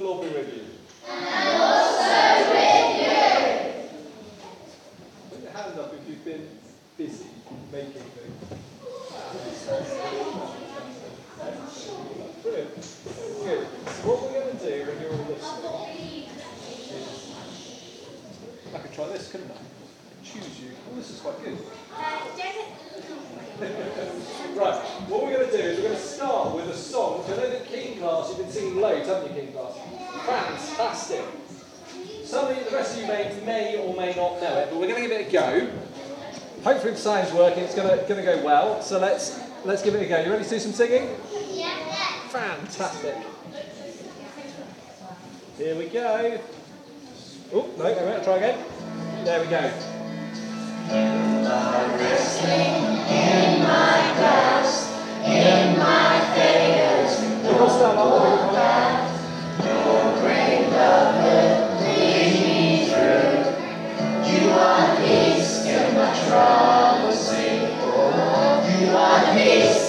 Lord be with you. And also with you. Put your hand up if you've been busy making things. Brilliant. Good. So what we're going to do when you're all listening is, I could try this, couldn't I? Choose you. Oh, this is quite good. Right, what we're going to do is we're going to start with a song. So I know that King Class, you've been singing loads, haven't you, King Class? Fantastic. The rest of you may or may not know it, but we're going to give it a go. Hopefully the sound's working, it's going to go well. So let's give it a go. You ready to do some singing? Yeah. Fantastic. Here we go. Oh, no, wait a minute, try again. There we go. In my wrestling, in my grasp, in my failures, your great love will lead me through. You are peace in my troubles, you are peace.